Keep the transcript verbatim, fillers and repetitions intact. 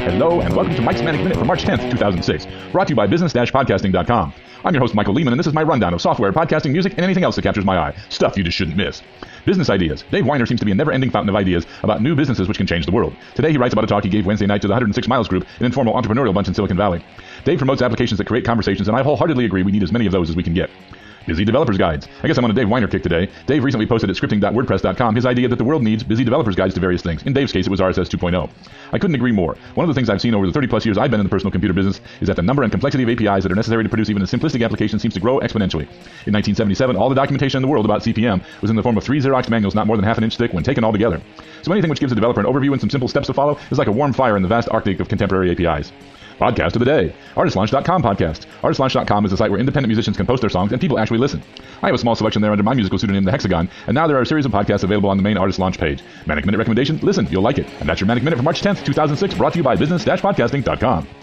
Hello, and welcome to Mike's Manic Minute for March tenth, two thousand six, brought to you by business dash podcasting dot com. I'm your host, Michael Lehman, and this is my rundown of software, podcasting, music, and anything else that captures my eye. Stuff you just shouldn't miss. Business ideas. Dave Weiner seems to be a never-ending fountain of ideas about new businesses which can change the world. Today, he writes about a talk he gave Wednesday night to the one hundred six Miles Group, an informal entrepreneurial bunch in Silicon Valley. Dave promotes applications that create conversations, and I wholeheartedly agree we need as many of those as we can get. Busy Developers Guides. I guess I'm on a Dave Weiner kick today. Dave recently posted at scripting dot wordpress dot com his idea that the world needs busy developers guides to various things. In Dave's case, it was R S S two point oh. I couldn't agree more. One of the things I've seen over the thirty plus years I've been in the personal computer business is that the number and complexity of A P Is that are necessary to produce even a simplistic application seems to grow exponentially. In nineteen seventy-seven, all the documentation in the world about C P M was in the form of three Xerox manuals not more than half an inch thick when taken all together. So anything which gives a developer an overview and some simple steps to follow is like a warm fire in the vast Arctic of contemporary A P Is. Podcast of the day. Artist Launch dot com podcast. Artist Launch dot com is a site where independent musicians can post their songs and people actually listen. I have a small selection there under my musical pseudonym, The Hexagon, and now there are a series of podcasts available on the main Artist Launch page. Manic Minute recommendation? Listen, you'll like it. And that's your Manic Minute for March tenth, two thousand six, brought to you by business dash podcasting dot com.